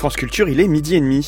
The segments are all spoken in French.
France Culture, il est 12h30.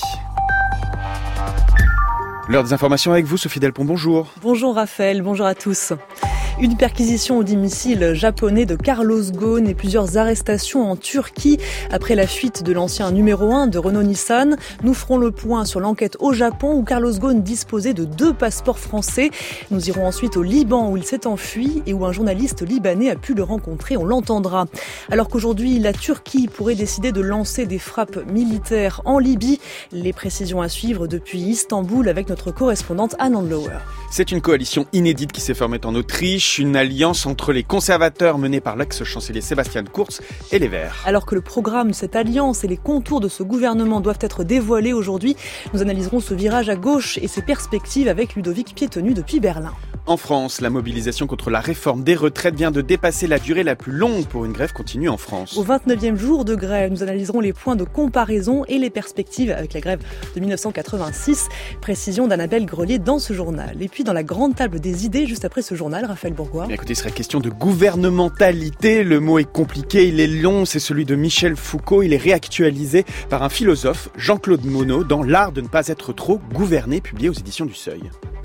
L'heure des informations avec vous, Sophie Delpont, bonjour. Bonjour Raphaël, bonjour à tous. Une perquisition au domicile japonais de Carlos Ghosn et plusieurs arrestations en Turquie après la fuite de l'ancien numéro 1 de Renault-Nissan. Nous ferons le point sur l'enquête au Japon où Carlos Ghosn disposait de 2 passeports français. Nous irons ensuite au Liban où il s'est enfui et où un journaliste libanais a pu le rencontrer. On l'entendra. Alors qu'aujourd'hui, la Turquie pourrait décider de lancer des frappes militaires en Libye. Les précisions à suivre depuis Istanbul avec notre correspondante Anne Andlauer. C'est une coalition inédite qui s'est formée en Autriche, une alliance entre les conservateurs menée par l'ex-chancelier Sebastian Kurz et les Verts. Alors que le programme de cette alliance et les contours de ce gouvernement doivent être dévoilés aujourd'hui, nous analyserons ce virage à gauche et ses perspectives avec Ludovic Piétenu depuis Berlin. En France, la mobilisation contre la réforme des retraites vient de dépasser la durée la plus longue pour une grève continue en France. Au 29e jour de grève, nous analyserons les points de comparaison et les perspectives avec la grève de 1986. Précision d'Annabelle Grelier dans ce journal. Et puis dans la grande table des idées, juste après ce journal, Raphaël Bourgois. Écoutez, il sera question de gouvernementalité. Le mot est compliqué, il est long, c'est celui de Michel Foucault. Il est réactualisé par un philosophe, Jean-Claude Monod, dans L'art de ne pas être trop gouverné, publié aux éditions du Seuil.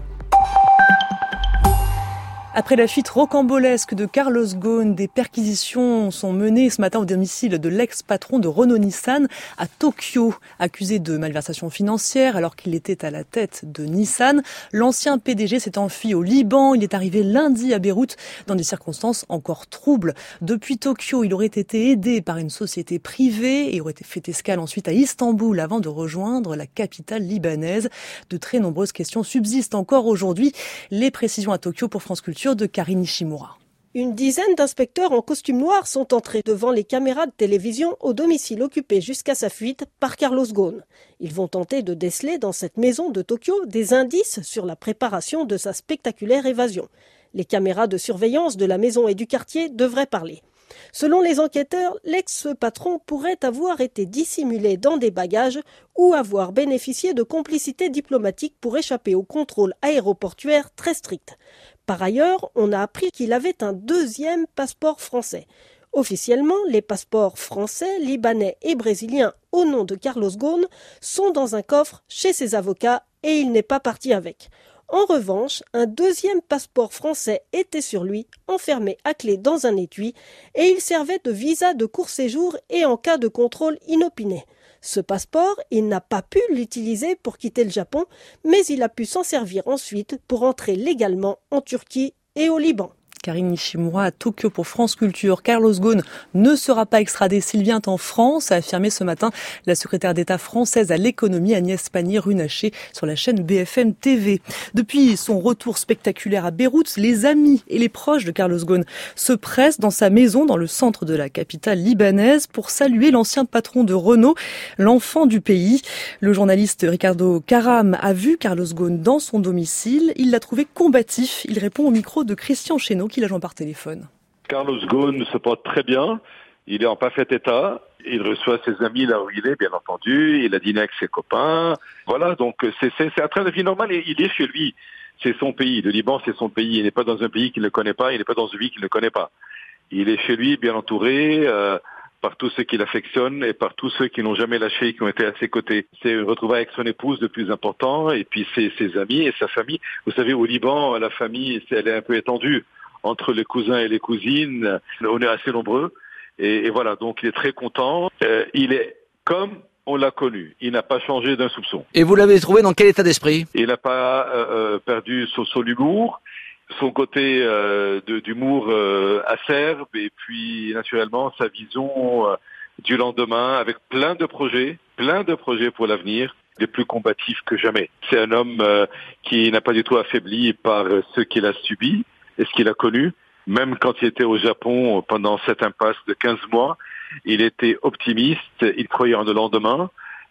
Après la fuite rocambolesque de Carlos Ghosn, des perquisitions sont menées ce matin au domicile de l'ex-patron de Renault-Nissan à Tokyo, accusé de malversation financière alors qu'il était à la tête de Nissan. L'ancien PDG s'est enfui au Liban. Il est arrivé lundi à Beyrouth dans des circonstances encore troubles. Depuis Tokyo, il aurait été aidé par une société privée et aurait fait escale ensuite à Istanbul avant de rejoindre la capitale libanaise. De très nombreuses questions subsistent encore aujourd'hui. Les précisions à Tokyo pour France Culture de Karine Ishimura. Une dizaine d'inspecteurs en costume noir sont entrés devant les caméras de télévision au domicile occupé jusqu'à sa fuite par Carlos Ghosn. Ils vont tenter de déceler dans cette maison de Tokyo des indices sur la préparation de sa spectaculaire évasion. Les caméras de surveillance de la maison et du quartier devraient parler. Selon les enquêteurs, l'ex-patron pourrait avoir été dissimulé dans des bagages ou avoir bénéficié de complicité diplomatique pour échapper au contrôle aéroportuaire très strict. Par ailleurs, on a appris qu'il avait un 2e passeport français. Officiellement, les passeports français, libanais et brésiliens au nom de Carlos Ghosn sont dans un coffre chez ses avocats et il n'est pas parti avec. En revanche, un 2e passeport français était sur lui, enfermé à clé dans un étui, et il servait de visa de court séjour et en cas de contrôle inopiné. Ce passeport, il n'a pas pu l'utiliser pour quitter le Japon, mais il a pu s'en servir ensuite pour entrer légalement en Turquie et au Liban. Karine Ishimura à Tokyo pour France Culture. Carlos Ghosn ne sera pas extradé s'il vient en France, a affirmé ce matin la secrétaire d'État française à l'économie Agnès Pannier-Runacher sur la chaîne BFM TV. Depuis son retour spectaculaire à Beyrouth, les amis et les proches de Carlos Ghosn se pressent dans sa maison dans le centre de la capitale libanaise pour saluer l'ancien patron de Renault, l'enfant du pays. Le journaliste Ricardo Karam a vu Carlos Ghosn dans son domicile. Il l'a trouvé combatif. Il répond au micro de Christian Chesneau qui l'a joint par téléphone. Carlos Ghosn se porte très bien, il est en parfait état, il reçoit ses amis là où il est, bien entendu, il a dîné avec ses copains, voilà, donc c'est un train de vie normal et il est chez lui, c'est son pays, le Liban c'est son pays, il n'est pas dans un pays qu'il ne connaît pas, il n'est pas dans une vie qu'il ne connaît pas. Il est chez lui, bien entouré, par tous ceux qui l'affectionnent et par tous ceux qui n'ont jamais lâché et qui ont été à ses côtés. C'est une retrouvaille avec son épouse le plus important et puis ses amis et sa famille. Vous savez, au Liban, la famille, elle est un peu étendue. Entre les cousins et les cousines, on est assez nombreux. Et voilà, donc il est très content. Il est comme on l'a connu. Il n'a pas changé d'un soupçon. Et vous l'avez trouvé dans quel état d'esprit? Il n'a pas perdu son humour, son côté d'humour acerbe, et puis naturellement sa vision du lendemain avec plein de projets pour l'avenir, des plus combatifs que jamais. C'est un homme qui n'a pas du tout affaibli par ce qu'il a subi et ce qu'il a connu. Même quand il était au Japon pendant cette impasse de 15 mois, il était optimiste, il croyait en le lendemain.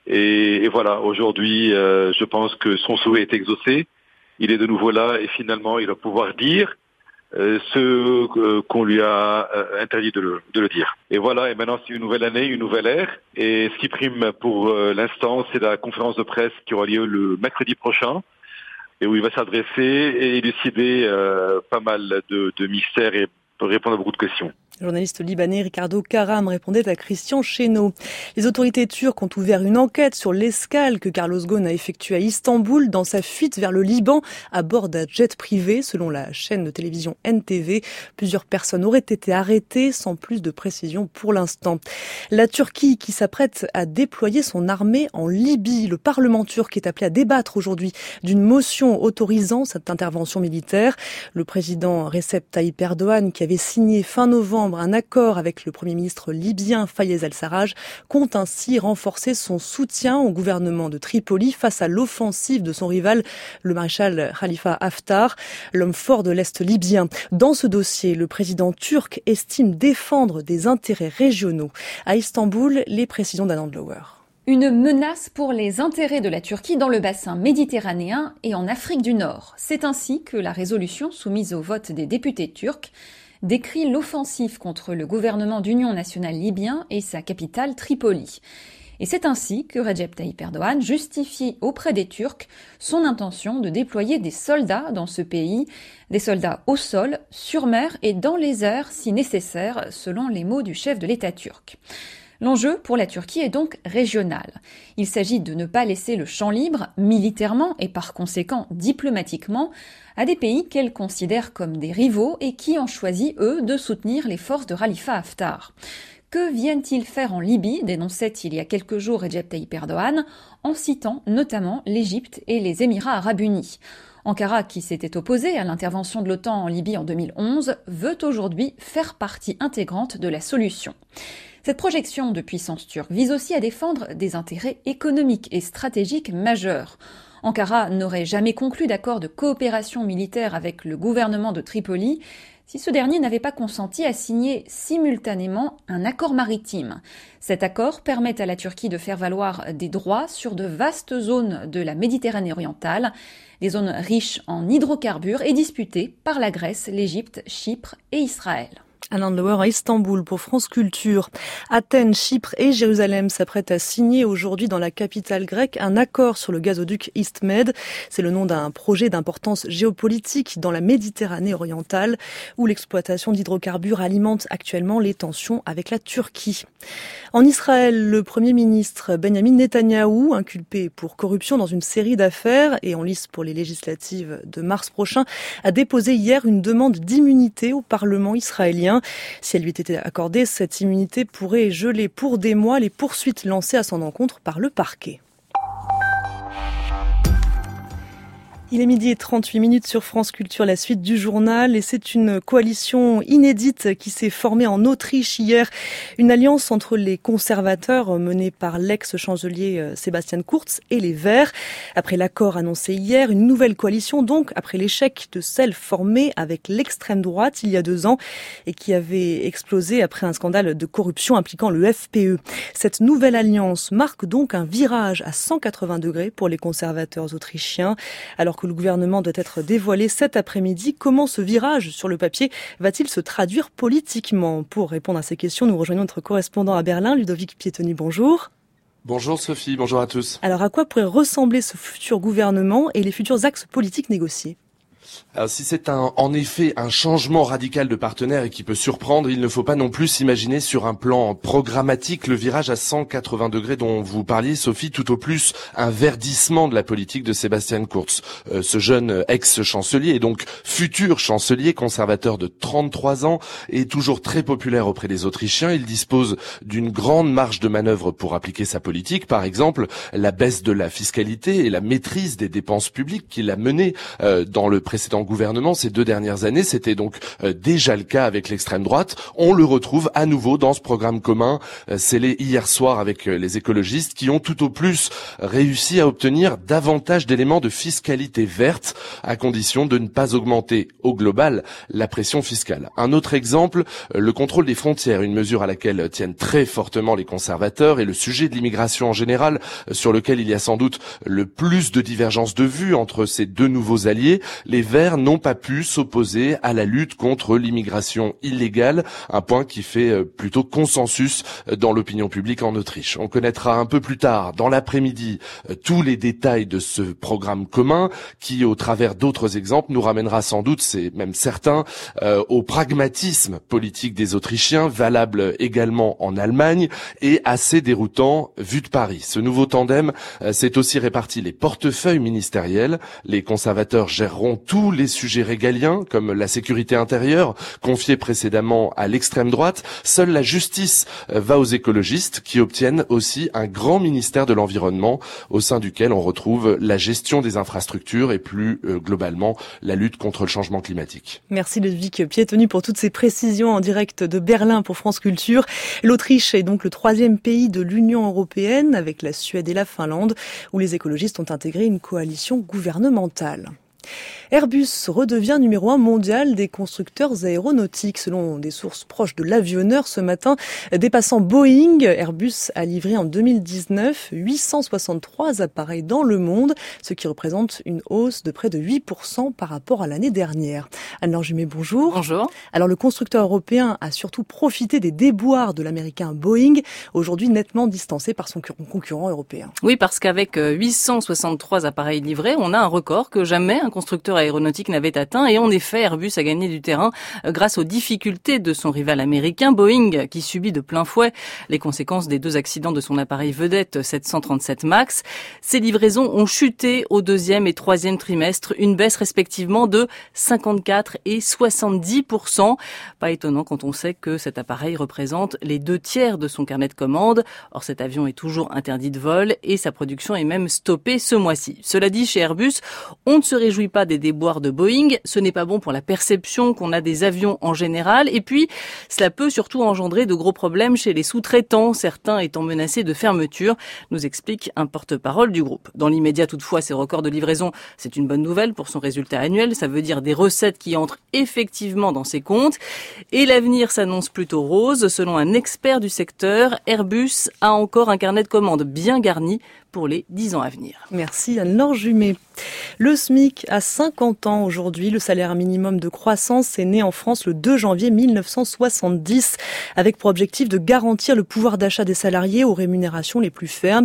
Et voilà, aujourd'hui, je pense que son souhait est exaucé. Il est de nouveau là et finalement, il va pouvoir dire ce qu'on lui a interdit de le dire. Et voilà, et maintenant c'est une nouvelle année, une nouvelle ère. Et ce qui prime pour l'instant, c'est la conférence de presse qui aura lieu le mercredi prochain, et où il va s'adresser et élucider pas mal de mystères et répondre à beaucoup de questions. Le journaliste libanais Ricardo Karam répondait à Christian Chesneau. Les autorités turques ont ouvert une enquête sur l'escale que Carlos Ghosn a effectuée à Istanbul dans sa fuite vers le Liban à bord d'un jet privé, selon la chaîne de télévision NTV. Plusieurs personnes auraient été arrêtées sans plus de précision pour l'instant. La Turquie qui s'apprête à déployer son armée en Libye. Le Parlement turc est appelé à débattre aujourd'hui d'une motion autorisant cette intervention militaire. Le président Recep Tayyip Erdogan, qui avait signé fin novembre un accord avec le Premier ministre libyen Fayez al-Sarraj, compte ainsi renforcer son soutien au gouvernement de Tripoli face à l'offensive de son rival, le maréchal Khalifa Haftar, l'homme fort de l'Est libyen. Dans ce dossier, le président turc estime défendre des intérêts régionaux. À Istanbul, les précisions d'Anand Lower. Une menace pour les intérêts de la Turquie dans le bassin méditerranéen et en Afrique du Nord. C'est ainsi que la résolution soumise au vote des députés turcs décrit l'offensive contre le gouvernement d'union nationale libyen et sa capitale Tripoli. Et c'est ainsi que Recep Tayyip Erdogan justifie auprès des Turcs son intention de déployer des soldats dans ce pays, des soldats au sol, sur mer et dans les airs si nécessaire, selon les mots du chef de l'État turc. L'enjeu pour la Turquie est donc régional. Il s'agit de ne pas laisser le champ libre, militairement et par conséquent diplomatiquement, à des pays qu'elle considère comme des rivaux et qui ont choisi, eux, de soutenir les forces de Khalifa Haftar. Que viennent-ils faire en Libye, dénonçait il y a quelques jours Recep Tayyip Erdogan, en citant notamment l'Égypte et les Émirats arabes unis. Ankara, qui s'était opposé à l'intervention de l'OTAN en Libye en 2011, veut aujourd'hui faire partie intégrante de la solution. Cette projection de puissance turque vise aussi à défendre des intérêts économiques et stratégiques majeurs. Ankara n'aurait jamais conclu d'accord de coopération militaire avec le gouvernement de Tripoli si ce dernier n'avait pas consenti à signer simultanément un accord maritime. Cet accord permet à la Turquie de faire valoir des droits sur de vastes zones de la Méditerranée orientale, des zones riches en hydrocarbures et disputées par la Grèce, l'Égypte, Chypre et Israël. Anand Lower à Istanbul pour France Culture. Athènes, Chypre et Jérusalem s'apprêtent à signer aujourd'hui dans la capitale grecque un accord sur le gazoduc EastMed. C'est le nom d'un projet d'importance géopolitique dans la Méditerranée orientale où l'exploitation d'hydrocarbures alimente actuellement les tensions avec la Turquie. En Israël, le Premier ministre Benjamin Netanyahou, inculpé pour corruption dans une série d'affaires et en lice pour les législatives de mars prochain, a déposé hier une demande d'immunité au Parlement israélien. Si elle lui était accordée, cette immunité pourrait geler pour des mois les poursuites lancées à son encontre par le parquet. Il est 12h38 sur France Culture, la suite du journal, et c'est une coalition inédite qui s'est formée en Autriche hier. Une alliance entre les conservateurs menée par l'ex-chancelier Sebastian Kurz et les Verts. Après l'accord annoncé hier, une nouvelle coalition donc, après l'échec de celle formée avec l'extrême droite il y a 2 ans et qui avait explosé après un scandale de corruption impliquant le FPE. Cette nouvelle alliance marque donc un virage à 180 degrés pour les conservateurs autrichiens. Alors que le gouvernement doit être dévoilé cet après-midi, comment ce virage sur le papier va-t-il se traduire politiquement? Pour répondre à ces questions, nous rejoignons notre correspondant à Berlin, Ludovic Pietoni. Bonjour. Bonjour Sophie, bonjour à tous. Alors à quoi pourrait ressembler ce futur gouvernement et les futurs axes politiques négociés? Alors, si c'est en effet un changement radical de partenaire et qui peut surprendre, il ne faut pas non plus s'imaginer sur un plan programmatique le virage à 180 degrés dont vous parliez, Sophie, tout au plus un verdissement de la politique de Sebastian Kurz. Ce jeune ex-chancelier et donc futur chancelier conservateur de 33 ans est toujours très populaire auprès des Autrichiens. Il dispose d'une grande marge de manœuvre pour appliquer sa politique. Par exemple, la baisse de la fiscalité et la maîtrise des dépenses publiques qu'il a menée dans le précédent gouvernement ces 2 dernières années. C'était donc déjà le cas avec l'extrême droite. On le retrouve à nouveau dans ce programme commun scellé hier soir avec les écologistes qui ont tout au plus réussi à obtenir davantage d'éléments de fiscalité verte à condition de ne pas augmenter au global la pression fiscale. Un autre exemple, le contrôle des frontières, une mesure à laquelle tiennent très fortement les conservateurs, et le sujet de l'immigration en général sur lequel il y a sans doute le plus de divergences de vues entre ces 2 nouveaux alliés. Les Verts n'ont pas pu s'opposer à la lutte contre l'immigration illégale, un point qui fait plutôt consensus dans l'opinion publique en Autriche. On connaîtra un peu plus tard, dans l'après-midi, tous les détails de ce programme commun qui, au travers d'autres exemples, nous ramènera sans doute, c'est même certain, au pragmatisme politique des Autrichiens, valable également en Allemagne et assez déroutant vu de Paris. Ce nouveau tandem s'est aussi réparti les portefeuilles ministériels. Les conservateurs géreront tous les sujets régaliens, comme la sécurité intérieure, confiée précédemment à l'extrême droite. Seule la justice va aux écologistes, qui obtiennent aussi un grand ministère de l'environnement, au sein duquel on retrouve la gestion des infrastructures et plus globalement la lutte contre le changement climatique. Merci Ludwig Piétenu pour toutes ces précisions en direct de Berlin pour France Culture. L'Autriche est donc le 3e pays de l'Union européenne, avec la Suède et la Finlande, où les écologistes ont intégré une coalition gouvernementale. Airbus redevient numéro 1 mondial des constructeurs aéronautiques, selon des sources proches de l'avionneur ce matin. Dépassant Boeing, Airbus a livré en 2019 863 appareils dans le monde, ce qui représente une hausse de près de 8% par rapport à l'année dernière. Anne-Laure Jumet, bonjour. Bonjour. Alors le constructeur européen a surtout profité des déboires de l'américain Boeing, aujourd'hui nettement distancé par son concurrent européen. Oui, parce qu'avec 863 appareils livrés, on a un record que jamais un constructeur aéronautique n'avait atteint, et en effet Airbus a gagné du terrain grâce aux difficultés de son rival américain Boeing, qui subit de plein fouet les conséquences des 2 accidents de son appareil vedette 737 MAX. Ces livraisons ont chuté au 2e et 3e trimestre, une baisse respectivement de 54 et 70%. Pas étonnant quand on sait que cet appareil représente les 2/3 de son carnet de commandes. Or cet avion est toujours interdit de vol et sa production est même stoppée ce mois-ci. Cela dit, chez Airbus, on ne se réjouit pas des déboires de Boeing. Ce n'est pas bon pour la perception qu'on a des avions en général. Et puis, cela peut surtout engendrer de gros problèmes chez les sous-traitants, certains étant menacés de fermeture, nous explique un porte-parole du groupe. Dans l'immédiat, toutefois, ces records de livraison, c'est une bonne nouvelle pour son résultat annuel. Ça veut dire des recettes qui entrent effectivement dans ses comptes. Et l'avenir s'annonce plutôt rose. Selon un expert du secteur, Airbus a encore un carnet de commandes bien garni pour les 10 ans à venir. Merci Anne-Laure Jumet. Le SMIC a 50 ans aujourd'hui. Le salaire minimum de croissance est né en France le 2 janvier 1970, avec pour objectif de garantir le pouvoir d'achat des salariés aux rémunérations les plus faibles.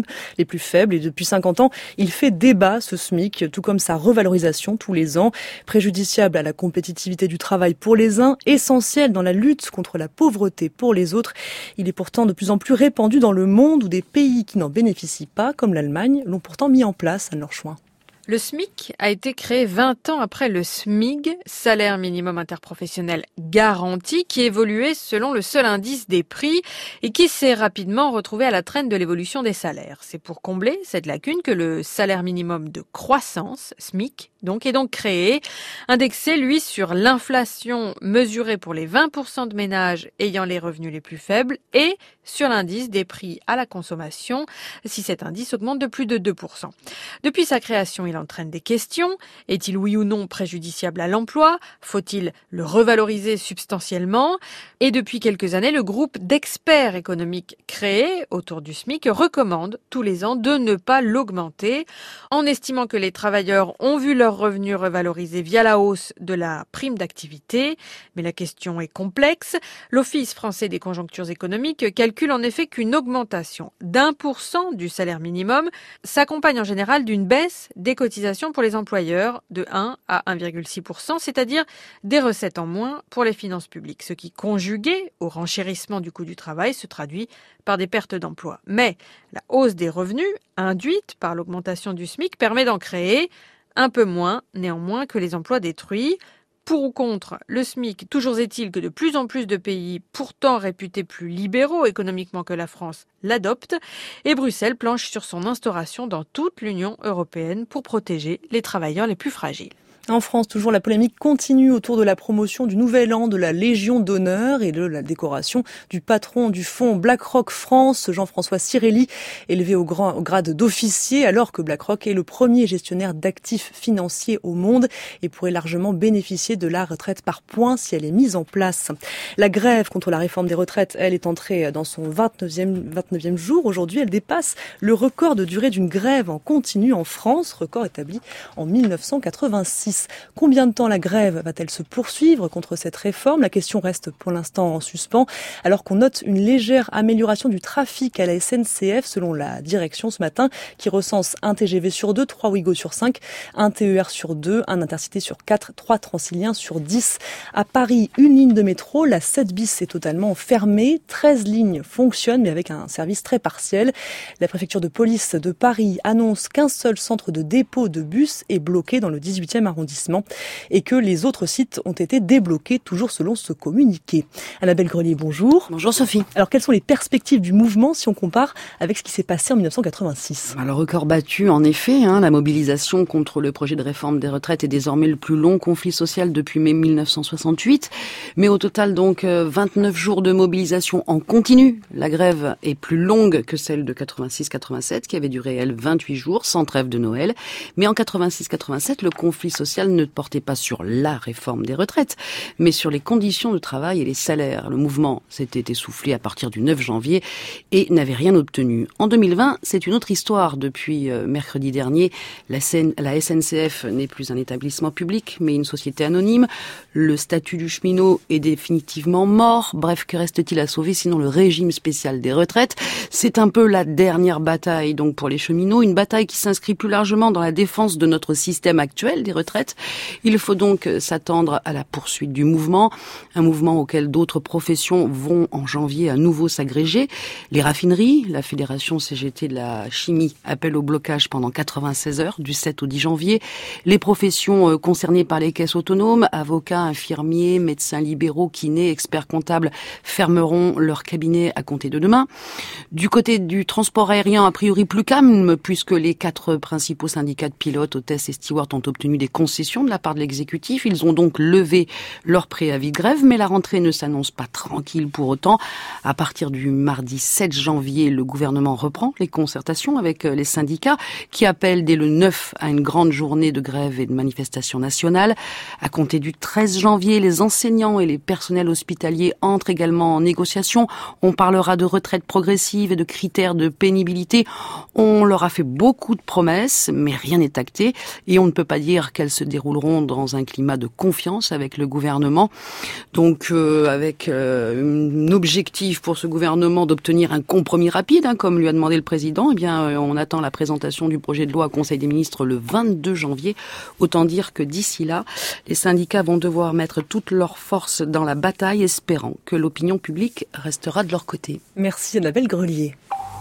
Et depuis 50 ans, il fait débat, ce SMIC, tout comme sa revalorisation tous les ans, préjudiciable à la compétitivité du travail pour les uns, essentiel dans la lutte contre la pauvreté pour les autres. Il est pourtant de plus en plus répandu dans le monde, où des pays qui n'en bénéficient pas, comme l'Allemagne, l'ont pourtant mis en place à leur choix. Le SMIC a été créé 20 ans après le SMIG, salaire minimum interprofessionnel garanti, qui évoluait selon le seul indice des prix et qui s'est rapidement retrouvé à la traîne de l'évolution des salaires. C'est pour combler cette lacune que le salaire minimum de croissance, SMIC, est donc créé, indexé, lui, sur l'inflation mesurée pour les 20% de ménages ayant les revenus les plus faibles et sur l'indice des prix à la consommation, si cet indice augmente de plus de 2%. Depuis sa création, il entraîne des questions. Est-il oui ou non préjudiciable à l'emploi? Faut-il le revaloriser substantiellement? Et depuis quelques années, le groupe d'experts économiques créé autour du SMIC recommande tous les ans de ne pas l'augmenter, en estimant que les travailleurs ont vu leurs revenus revalorisés via la hausse de la prime d'activité. Mais la question est complexe. L'Office français des conjonctures économiques calcule en effet qu'une augmentation d'1% du salaire minimum s'accompagne en général d'une baisse des cotisations pour les employeurs de 1 à 1,6%, c'est-à-dire des recettes en moins pour les finances publiques, ce qui, conjugué au renchérissement du coût du travail, se traduit par des pertes d'emplois. Mais la hausse des revenus induite par l'augmentation du SMIC permet d'en créer un peu moins, néanmoins, que les emplois détruits. Pour ou contre le SMIC, toujours est-il que de plus en plus de pays, pourtant réputés plus libéraux économiquement que la France, l'adoptent, et Bruxelles planche sur son instauration dans toute l'Union européenne pour protéger les travailleurs les plus fragiles. En France, toujours la polémique continue autour de la promotion du Nouvel An de la Légion d'honneur et de la décoration du patron du fonds BlackRock France, Jean-François Cirelli, élevé au grade d'officier, alors que BlackRock est le premier gestionnaire d'actifs financiers au monde et pourrait largement bénéficier de la retraite par points si elle est mise en place. La grève contre la réforme des retraites, elle, est entrée dans son 29e jour. Aujourd'hui, elle dépasse le record de durée d'une grève en continu en France, record établi en 1986. justice. Combien de temps la grève va-t-elle se poursuivre contre cette réforme? La question reste pour l'instant en suspens, alors qu'on note une légère amélioration du trafic à la SNCF, selon la direction ce matin, qui recense un TGV sur 2, 3 Ouigo sur 5, un TER sur 2, un Intercité sur 4, 3 Franciliens sur 10. À Paris, une ligne de métro, la 7 bis, est totalement fermée. 13 lignes fonctionnent, mais avec un service très partiel. La préfecture de police de Paris annonce qu'un seul centre de dépôt de bus est bloqué dans le 18e arrondissement et que les autres sites ont été débloqués, toujours selon ce communiqué. Annabelle Grelier, bonjour. Bonjour Sophie. Alors, quelles sont les perspectives du mouvement si on compare avec ce qui s'est passé en 1986? Alors, record battu, en effet. La mobilisation contre le projet de réforme des retraites est désormais le plus long conflit social depuis mai 1968. Mais au total, donc, 29 jours de mobilisation en continu. La grève est plus longue que celle de 86-87, qui avait duré, elle, 28 jours, sans trêve de Noël. Mais en 86-87, le conflit social ne portait pas sur la réforme des retraites, mais sur les conditions de travail et les salaires. Le mouvement s'était essoufflé à partir du 9 janvier et n'avait rien obtenu. En 2020, c'est une autre histoire. Depuis mercredi dernier, la SNCF n'est plus un établissement public, mais une société anonyme. Le statut du cheminot est définitivement mort. Bref, que reste-t-il à sauver sinon le régime spécial des retraites? C'est un peu la dernière bataille donc pour les cheminots, une bataille qui s'inscrit plus largement dans la défense de notre système actuel des retraites. Il faut donc s'attendre à la poursuite du mouvement, un mouvement auquel d'autres professions vont en janvier à nouveau s'agréger. Les raffineries, la Fédération CGT de la chimie appelle au blocage pendant 96 heures du 7 au 10 janvier. Les professions concernées par les caisses autonomes, avocats, infirmiers, médecins libéraux, kinés, experts comptables fermeront leur cabinet à compter de demain. Du côté du transport aérien, a priori plus calme, puisque les 4 principaux syndicats de pilotes, hôtesses et stewards ont obtenu des concessions de la part de l'exécutif. Ils ont donc levé leur préavis de grève, mais la rentrée ne s'annonce pas tranquille pour autant. À partir du mardi 7 janvier, le gouvernement reprend les concertations avec les syndicats qui appellent dès le 9 à une grande journée de grève et de manifestation nationale. À compter du 13 janvier, les enseignants et les personnels hospitaliers entrent également en négociation. On parlera de retraite progressive et de critères de pénibilité. On leur a fait beaucoup de promesses, mais rien n'est acté et on ne peut pas dire qu'elles se dérouleront dans un climat de confiance avec le gouvernement. Donc avec un objectif pour ce gouvernement d'obtenir un compromis rapide, comme lui a demandé le président, eh bien on attend la présentation du projet de loi au Conseil des ministres le 22 janvier. Autant dire que d'ici là, les syndicats vont devoir mettre toutes leurs forces dans la bataille, espérant que l'opinion publique restera de leur côté. Merci Annabelle Grelier.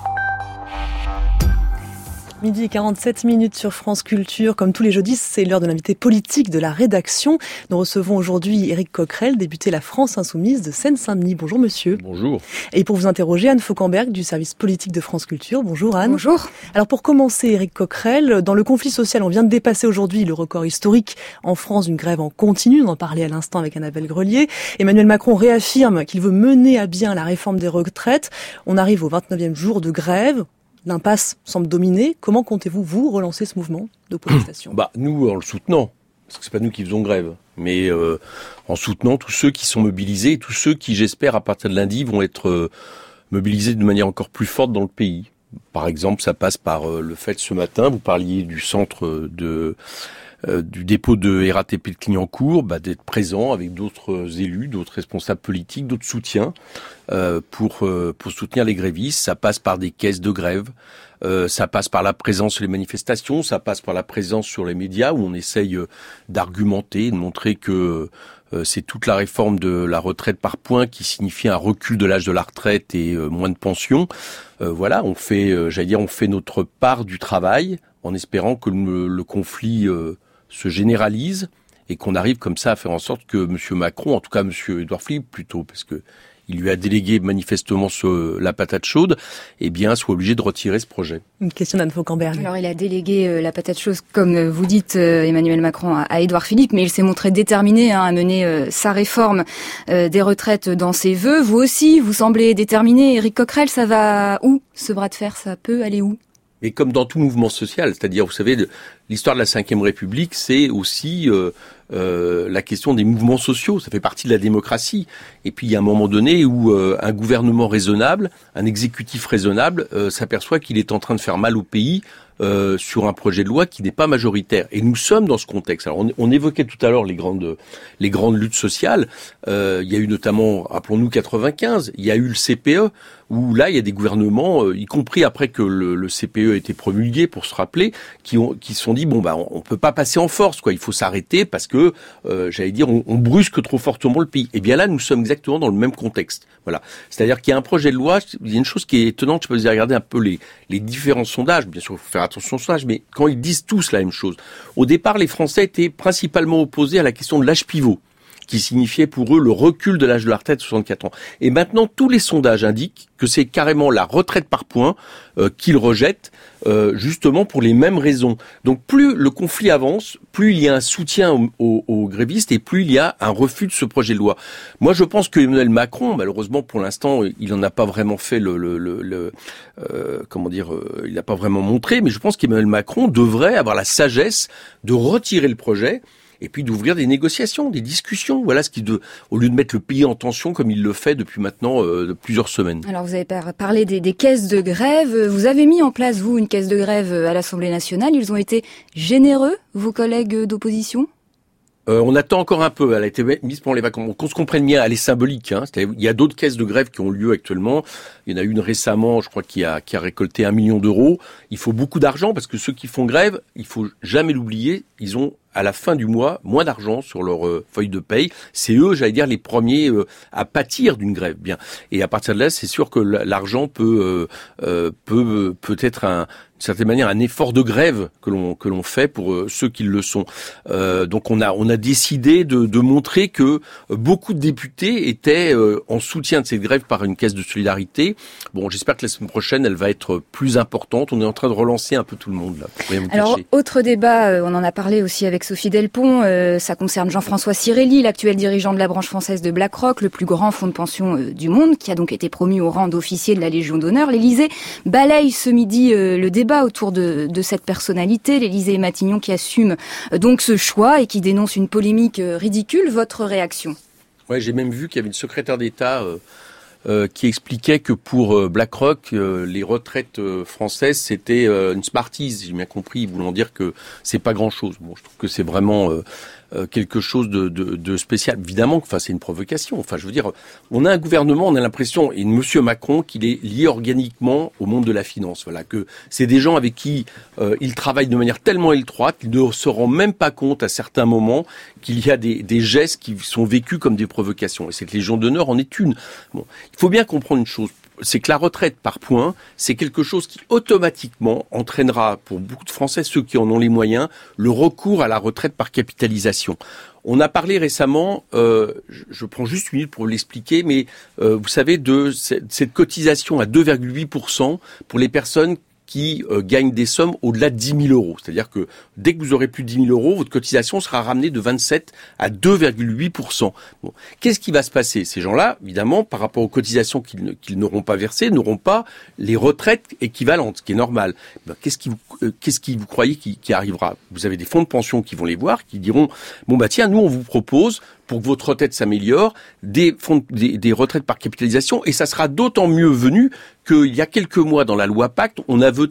Midi 47 minutes sur France Culture. Comme tous les jeudis, c'est l'heure de l'invité politique de la rédaction. Nous recevons aujourd'hui Éric Coquerel, député La France Insoumise de Seine-Saint-Denis. Bonjour monsieur. Bonjour. Et pour vous interroger, Anne Fauquemberg du service politique de France Culture. Bonjour Anne. Bonjour. Alors pour commencer, Éric Coquerel, dans le conflit social, on vient de dépasser aujourd'hui le record historique en France d'une grève en continu. On en parlait à l'instant avec Annabelle Grelier. Emmanuel Macron réaffirme qu'il veut mener à bien la réforme des retraites. On arrive au 29e jour de grève. L'impasse semble dominer. Comment comptez-vous, vous, relancer ce mouvement de protestation? Nous, en le soutenant, parce que c'est pas nous qui faisons grève, mais en soutenant tous ceux qui sont mobilisés et tous ceux qui, j'espère, à partir de lundi, vont être mobilisés de manière encore plus forte dans le pays. Par exemple, ça passe par le fait, ce matin, vous parliez du centre du dépôt de RATP de Clignancourt, d'être présent avec d'autres élus, d'autres responsables politiques, d'autres soutiens pour soutenir les grévistes. Ça passe par des caisses de grève, ça passe par la présence sur les manifestations, ça passe par la présence sur les médias où on essaye d'argumenter, de montrer que c'est toute la réforme de la retraite par points qui signifie un recul de l'âge de la retraite et moins de pension. On fait notre part du travail en espérant que le conflit se généralise et qu'on arrive comme ça à faire en sorte que M. Macron, en tout cas M. Édouard Philippe plutôt, parce que il lui a délégué manifestement la patate chaude, soit obligé de retirer ce projet. Une question d'Anne Fauquemberg. Alors il a délégué la patate chaude, comme vous dites, Emmanuel Macron, à Édouard Philippe, mais il s'est montré déterminé à mener sa réforme des retraites dans ses vœux. Vous aussi, vous semblez déterminé. Éric Coquerel, ça va où, ce bras de fer? Ça peut aller où? Mais comme dans tout mouvement social, c'est-à-dire, vous savez, l'histoire de la Ve République, c'est aussi la question des mouvements sociaux. Ça fait partie de la démocratie. Et puis il y a un moment donné où un gouvernement raisonnable, un exécutif raisonnable, s'aperçoit qu'il est en train de faire mal au pays sur un projet de loi qui n'est pas majoritaire. Et nous sommes dans ce contexte. Alors on évoquait tout à l'heure les grandes luttes sociales. Il y a eu notamment, rappelons-nous, 95. Il y a eu le CPE, où là il y a des gouvernements, y compris après que le CPE a été promulgué, pour se rappeler, qui se sont dit on peut pas passer en force, quoi. Il faut s'arrêter parce que on brusque trop fortement le pays. Et bien là nous sommes exactement dans le même contexte. Voilà. C'est-à-dire qu'il y a un projet de loi. Il y a une chose qui est étonnante. Je peux vous regarder un peu les différents sondages. Bien sûr, il faut faire attention aux sondages, mais quand ils disent tous la même chose. Au départ, les Français étaient principalement opposés à la question de l'âge pivot, qui signifiait pour eux le recul de l'âge de la retraite à 64 ans. Et maintenant, tous les sondages indiquent que c'est carrément la retraite par points qu'ils rejettent, justement pour les mêmes raisons. Donc plus le conflit avance, plus il y a un soutien aux grévistes et plus il y a un refus de ce projet de loi. Moi, je pense que Emmanuel Macron, malheureusement pour l'instant, il n'en a pas vraiment fait il n'a pas vraiment montré, mais je pense qu'Emmanuel Macron devrait avoir la sagesse de retirer le projet et puis d'ouvrir des négociations, des discussions. Voilà au lieu de mettre le pays en tension comme il le fait depuis maintenant plusieurs semaines. Alors vous avez parlé des caisses de grève. Vous avez mis en place, vous, une caisse de grève à l'Assemblée nationale. Ils ont été généreux, vos collègues d'opposition ? On attend encore un peu. Elle a été mise pendant les vacances. Qu'on se comprenne bien, elle est symbolique. Il y a d'autres caisses de grève qui ont lieu actuellement. Il y en a une récemment, je crois, qui a récolté 1 million d'euros. Il faut beaucoup d'argent parce que ceux qui font grève, il faut jamais l'oublier, ils ont à la fin du mois moins d'argent sur leur feuille de paye. C'est eux, les premiers à pâtir d'une grève. Bien. Et à partir de là, c'est sûr que l'argent peut être d'une certaine manière un effort de grève que l'on fait pour ceux qui le sont. Donc on a décidé de montrer que beaucoup de députés étaient en soutien de cette grève par une caisse de solidarité. Bon, j'espère que la semaine prochaine elle va être plus importante. On est en train de relancer un peu tout le monde là. Alors autre débat, on en a parlé aussi avec Sophie Delpont, ça concerne Jean-François Cirelli, l'actuel dirigeant de la branche française de BlackRock, le plus grand fonds de pension du monde, qui a donc été promu au rang d'officier de la Légion d'honneur. L'Élysée balaye ce midi le débat autour de cette personnalité. L'Élysée et Matignon qui assument donc ce choix et qui dénonce une polémique ridicule. Votre réaction ? Ouais, j'ai même vu qu'il y avait une secrétaire d'État qui expliquait que pour BlackRock, les retraites françaises, c'était une Smarties. J'ai bien compris, voulant dire que c'est pas grand-chose. Bon, je trouve que c'est vraiment quelque chose de spécial. Évidemment, c'est une provocation. Enfin, je veux dire, on a un gouvernement, on a l'impression, et Monsieur Macron, qu'il est lié organiquement au monde de la finance. Voilà, que c'est des gens avec qui il travaille de manière tellement étroite qu'il ne se rend même pas compte à certains moments qu'il y a des gestes qui sont vécus comme des provocations. Et cette Légion d'honneur en est une. Bon, il faut bien comprendre une chose. C'est que la retraite par points, c'est quelque chose qui automatiquement entraînera pour beaucoup de Français, ceux qui en ont les moyens, le recours à la retraite par capitalisation. On a parlé récemment, je prends juste 1 minute pour l'expliquer, mais vous savez, de cette cotisation à 2,8% pour les personnes qui gagnent des sommes au-delà de 10 000 euros. C'est-à-dire que dès que vous aurez plus de 10 000 euros, votre cotisation sera ramenée de 27 à 2,8%. Bon. Qu'est-ce qui va se passer ? Ces gens-là, évidemment, par rapport aux cotisations qu'ils n'auront pas versées, n'auront pas les retraites équivalentes, ce qui est normal. Ben, qu'est-ce qui vous croyez qui arrivera ? Vous avez des fonds de pension qui vont les voir, qui diront « Bon, tiens, nous, on vous propose, pour que votre retraite s'améliore, des retraites par capitalisation, et ça sera d'autant mieux venu qu'il y a quelques mois dans la loi Pacte, en tout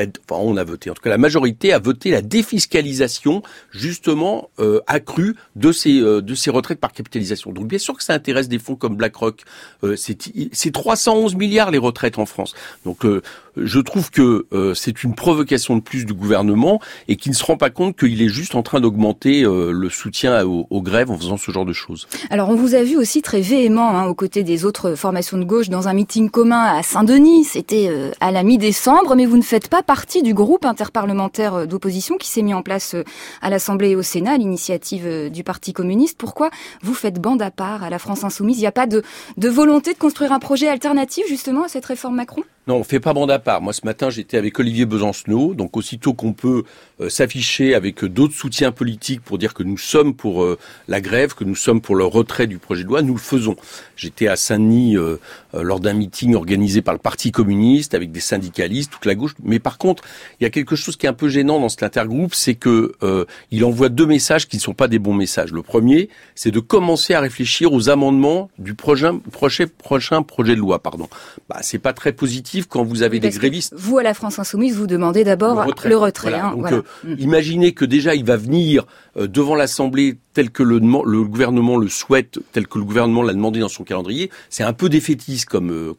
cas la majorité a voté la défiscalisation justement accrue de ces retraites par capitalisation. Donc bien sûr que ça intéresse des fonds comme BlackRock. C'est 311 milliards les retraites en France. Donc je trouve que c'est une provocation de plus du gouvernement et qui ne se rend pas compte qu'il est juste en train d'augmenter le soutien aux grèves en faisant ce genre de choses. Alors on vous a vu aussi très véhément aux côtés des autres formations de gauche dans un meeting commun à Saint-Denis. C'était à la mi-décembre, mais vous ne faites pas partie du groupe interparlementaire d'opposition qui s'est mis en place à l'Assemblée et au Sénat à l'initiative du Parti communiste. Pourquoi vous faites bande à part à la France insoumise ? Il n'y a pas de volonté de construire un projet alternatif justement à cette réforme Macron ? Non, on fait pas bande à part. Moi, ce matin, j'étais avec Olivier Besancenot. Donc, aussitôt qu'on peut s'afficher avec d'autres soutiens politiques pour dire que nous sommes pour la grève, que nous sommes pour le retrait du projet de loi, nous le faisons. J'étais à Saint-Denis lors d'un meeting organisé par le Parti communiste avec des syndicalistes, toute la gauche. Mais par contre, il y a quelque chose qui est un peu gênant dans cet intergroupe, c'est que il envoie 2 messages qui ne sont pas des bons messages. Le premier, c'est de commencer à réfléchir aux amendements du prochain projet de loi. C'est pas très positif quand vous avez des grévistes. Vous, à la France Insoumise, vous demandez d'abord le retrait. Voilà. Imaginez que déjà il va venir devant l'Assemblée tel que le gouvernement le souhaite, tel que le gouvernement l'a demandé dans son calendrier. C'est un peu défaitiste comme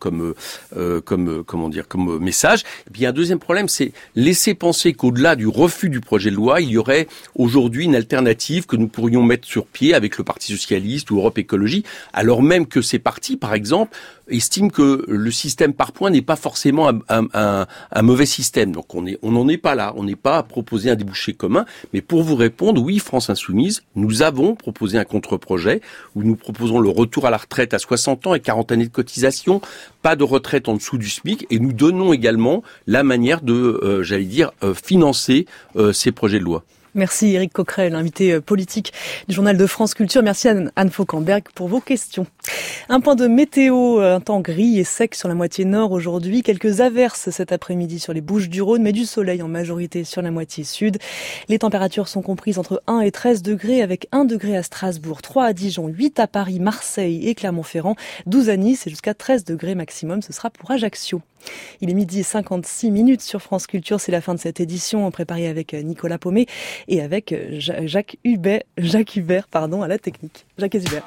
message. Et puis il y a un deuxième problème, c'est laisser penser qu'au-delà du refus du projet de loi, il y aurait aujourd'hui une alternative que nous pourrions mettre sur pied avec le Parti socialiste ou Europe Écologie, alors même que ces partis, par exemple, estiment que le système par points n'est pas forcément un mauvais système. Donc on n'en est pas là. On n'est pas à proposer un débouché commun. Mais pour vous répondre, oui, France Insoumise, nous avons proposé un contre-projet où nous proposons le retour à la retraite à 60 ans et 40 années de cotisation, pas de retraite en dessous du SMIC, et nous donnons également la manière de, financer ces projets de loi. Merci Éric Coquerel, invité politique du journal de France Culture. Merci Anne Fauquemberg pour vos questions. Un point de météo, un temps gris et sec sur la moitié nord aujourd'hui. Quelques averses cet après-midi sur les Bouches-du-Rhône, mais du soleil en majorité sur la moitié sud. Les températures sont comprises entre 1 et 13 degrés, avec 1 degré à Strasbourg, 3 à Dijon, 8 à Paris, Marseille et Clermont-Ferrand, 12 à Nice et jusqu'à 13 degrés maximum. Ce sera pour Ajaccio. Il est 12h56 sur France Culture. C'est la fin de cette édition préparée avec Nicolas Paumet et avec Jacques Hubert à la technique. Jacques Hubert.